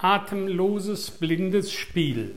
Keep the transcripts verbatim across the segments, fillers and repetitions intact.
atemloses, blindes Spiel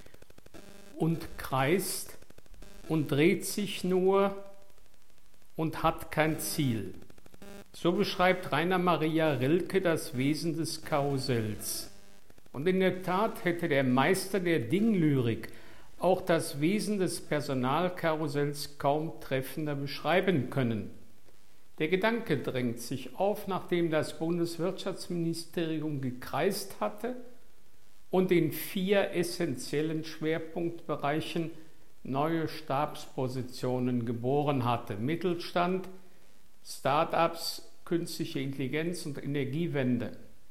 und kreist und dreht sich nur und hat kein Ziel. So beschreibt Rainer Maria Rilke das Wesen des Karussells. Und in der Tat hätte der Meister der Dinglyrik auch das Wesen des Personalkarussells kaum treffender beschreiben können. Der Gedanke drängt sich auf, nachdem das Bundeswirtschaftsministerium gekreist hatte und in vier essentiellen Schwerpunktbereichen neue Stabspositionen geboren hatte: Mittelstand, Start-ups, künstliche Intelligenz und Energiewende.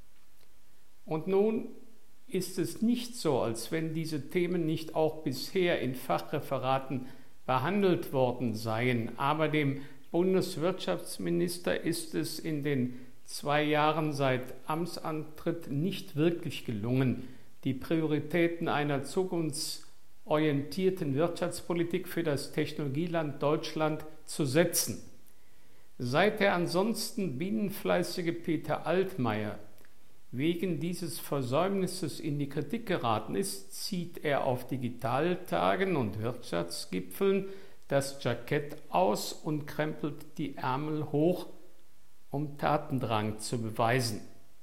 Und nun ist es nicht so, als wenn diese Themen nicht auch bisher in Fachreferaten behandelt worden seien, aber dem Bundeswirtschaftsminister ist es in den zwei Jahren seit Amtsantritt nicht wirklich gelungen, die Prioritäten einer zukunftsorientierten Wirtschaftspolitik für das Technologieland Deutschland zu setzen. Seit der ansonsten bienenfleißige Peter Altmaier wegen dieses Versäumnisses in die Kritik geraten ist, zieht er auf Digitaltagen und Wirtschaftsgipfeln das Jackett aus und krempelt die Ärmel hoch, um Tatendrang zu beweisen.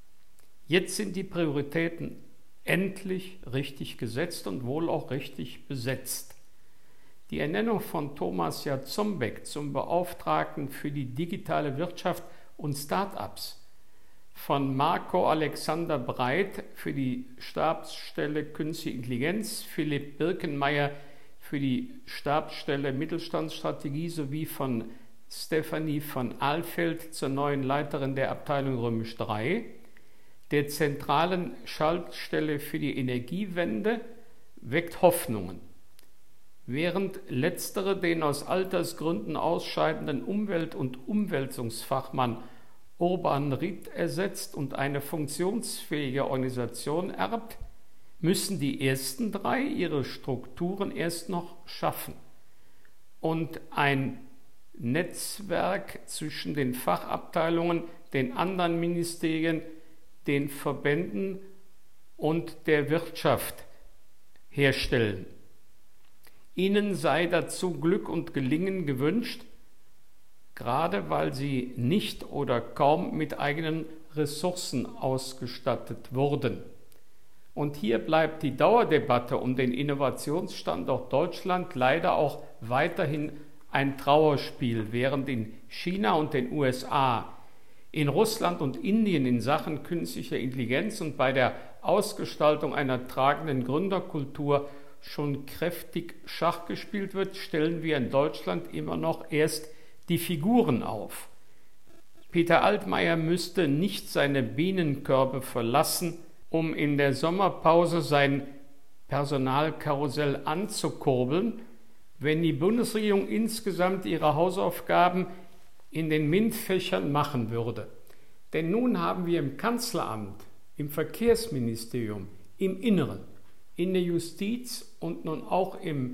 Jetzt sind die Prioritäten endlich richtig gesetzt und wohl auch richtig besetzt. Die Ernennung von Thomas Jarzombeck zum Beauftragten für die digitale Wirtschaft und Start-ups, von Marco Alexander Breit für die Stabsstelle Künstliche Intelligenz, Philipp Birkenmeier für die Stabsstelle Mittelstandsstrategie sowie von Stefanie von Alfeld zur neuen Leiterin der Abteilung Römisch drei, der zentralen Schaltstelle für die Energiewende, weckt Hoffnungen. Während letztere den aus Altersgründen ausscheidenden Umwelt- und Umwälzungsfachmann Urban Ried ersetzt und eine funktionsfähige Organisation erbt, müssen die ersten drei ihre Strukturen erst noch schaffen und ein Netzwerk zwischen den Fachabteilungen, den anderen Ministerien, den Verbänden und der Wirtschaft herstellen. Ihnen sei dazu Glück und Gelingen gewünscht, gerade weil sie nicht oder kaum mit eigenen Ressourcen ausgestattet wurden. Und hier bleibt die Dauerdebatte um den Innovationsstandort Deutschland leider auch weiterhin ein Trauerspiel, während in China und den U S A, in Russland und Indien in Sachen künstlicher Intelligenz und bei der Ausgestaltung einer tragenden Gründerkultur schon kräftig Schach gespielt wird, stellen wir in Deutschland immer noch erst die Figuren auf. Peter Altmaier müsste nicht seine Bienenkörbe verlassen, um in der Sommerpause sein Personalkarussell anzukurbeln, wenn die Bundesregierung insgesamt ihre Hausaufgaben in den MINT-Fächern machen würde. Denn nun haben wir im Kanzleramt, im Verkehrsministerium, im Inneren, in der Justiz und nun auch im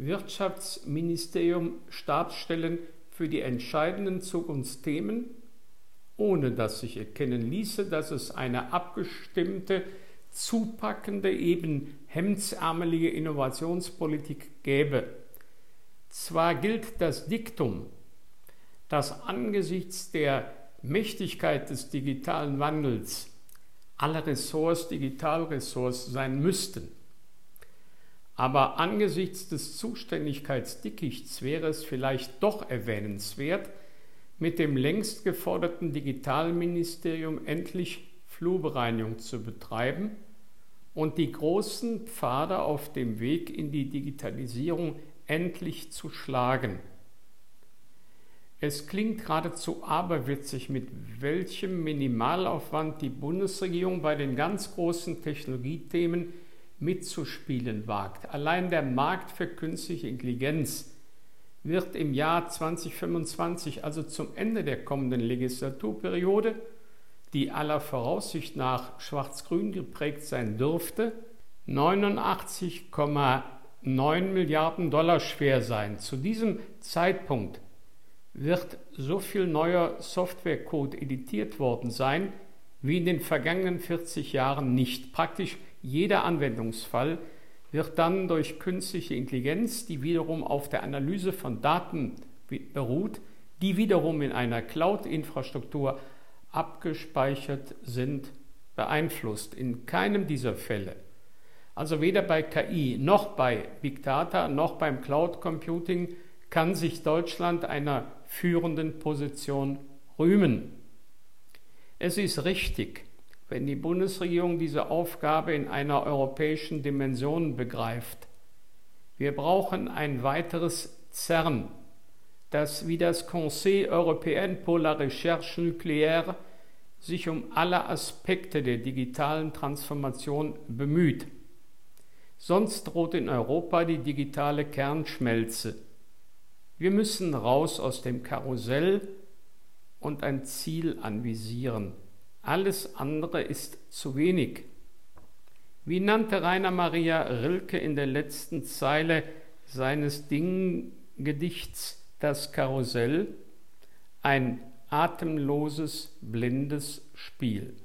Wirtschaftsministerium Stabsstellen für die entscheidenden Zukunftsthemen, ohne dass sich erkennen ließe, dass es eine abgestimmte, zupackende, eben hemdsärmelige Innovationspolitik gäbe. Zwar gilt das Diktum, dass angesichts der Mächtigkeit des digitalen Wandels alle Ressorts Digitalressorts sein müssten. Aber angesichts des Zuständigkeitsdickichts wäre es vielleicht doch erwähnenswert, mit dem längst geforderten Digitalministerium endlich Flurbereinigung zu betreiben und die großen Pfade auf dem Weg in die Digitalisierung endlich zu schlagen. Es klingt geradezu aberwitzig, mit welchem Minimalaufwand die Bundesregierung bei den ganz großen Technologiethemen mitzuspielen wagt. Allein der Markt für künstliche Intelligenz wird im Jahr zweitausendfünfundzwanzig, also zum Ende der kommenden Legislaturperiode, die aller Voraussicht nach schwarz-grün geprägt sein dürfte, neunundachtzig Komma neun Milliarden Dollar schwer sein. Zu diesem Zeitpunkt wird so viel neuer Softwarecode editiert worden sein, wie in den vergangenen vierzig Jahren nicht. Praktisch jeder Anwendungsfall wird dann durch künstliche Intelligenz, die wiederum auf der Analyse von Daten beruht, die wiederum in einer Cloud-Infrastruktur abgespeichert sind, beeinflusst. In keinem dieser Fälle, also weder bei K I noch bei Big Data noch beim Cloud Computing, kann sich Deutschland einer führenden Position rühmen. Es ist richtig, wenn die Bundesregierung diese Aufgabe in einer europäischen Dimension begreift. Wir brauchen ein weiteres CERN, das wie das Conseil Européen pour la Recherche Nucléaire sich um alle Aspekte der digitalen Transformation bemüht. Sonst droht in Europa die digitale Kernschmelze. Wir müssen raus aus dem Karussell und ein Ziel anvisieren. Alles andere ist zu wenig. Wie nannte Rainer Maria Rilke in der letzten Zeile seines Ding-Gedichts Das Karussell? Ein atemloses, blindes Spiel.